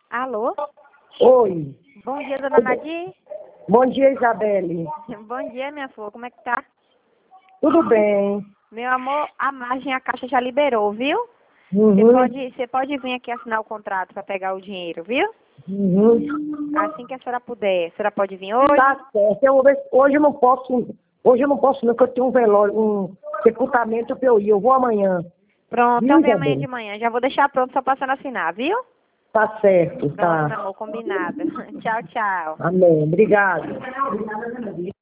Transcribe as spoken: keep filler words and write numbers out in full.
Alô? Oi. Bom dia, dona Nadir. Bom dia, Isabelle. Bom dia, minha flor. Como é que tá? Tudo bem? Meu amor, a margem, a Caixa já liberou, viu? Você Uhum. pode, você pode vir aqui assinar o contrato para pegar o dinheiro, viu? Uhum. Assim que a senhora puder. A senhora pode vir hoje? Tá certo. Eu vou ver se- hoje eu não posso. Hoje eu não posso, não, porque eu tenho um velório, um sepultamento pra eu ir. Eu vou amanhã. Pronto, Viu, então vem amanhã Isabelle? de manhã. Já vou deixar pronto só passando a assinar, viu? Tá certo, Pronto, meu tá. amor, combinado. Tchau, tchau. Amém. Obrigado.